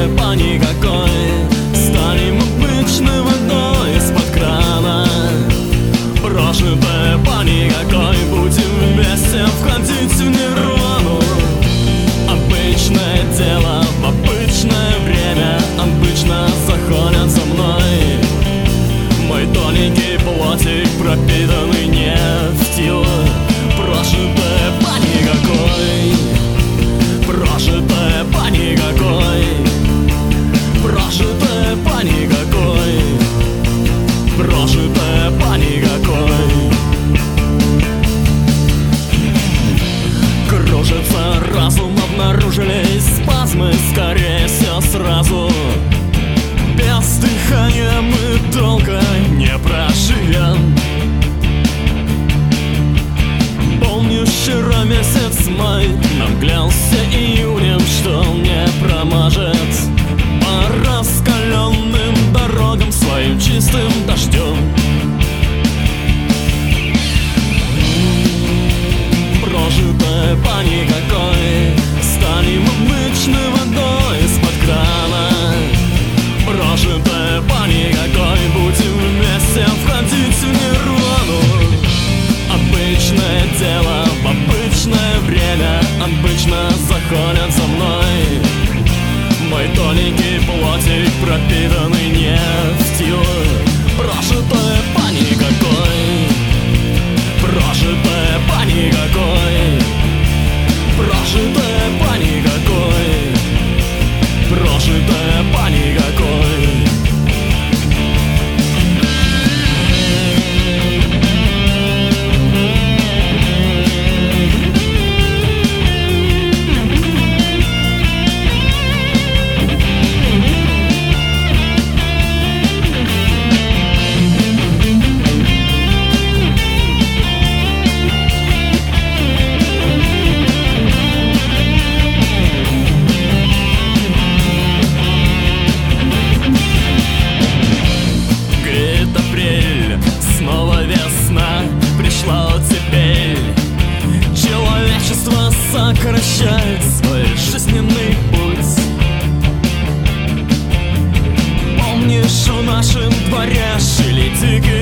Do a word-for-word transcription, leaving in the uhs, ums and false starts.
рэпа никакой. Станем обычной водой из-под крана. Прожит рэпа никакой. Будем вместе входить в нирвану. Обычное дело в обычное время. Обычно заходят за мной. Мой тоненький плотик, пропитанный нефтью. Прожит рэпа никакой. Прожит рэпа никакой. Прожит рэпа никакой. Прожит рэпа никакой. Кружится разум, обнаружились спазмы. Скорее все сразу. Без дыхания мы долго не проживем. Помню, вчера месяц май нам клялся июнем, что он не промажет по раскаленным дорогам своим чистым дождем. Прожит рэпа никакой. Станем обычной водой из-под крана. Прожит рэпа никакой. Будем вместе входить в нирвану. Обычное дело в обычное время. Обычно заходят за мной. Мой тоненький плотик, пропитанный нефтью. Прожит рэпа никакой. Прожит рэпа никакой. Прожит рэпа никакой. Прожит рэпа никакой. Сокращает свой жизненный путь. Помнишь, в нашем дворе жили дикие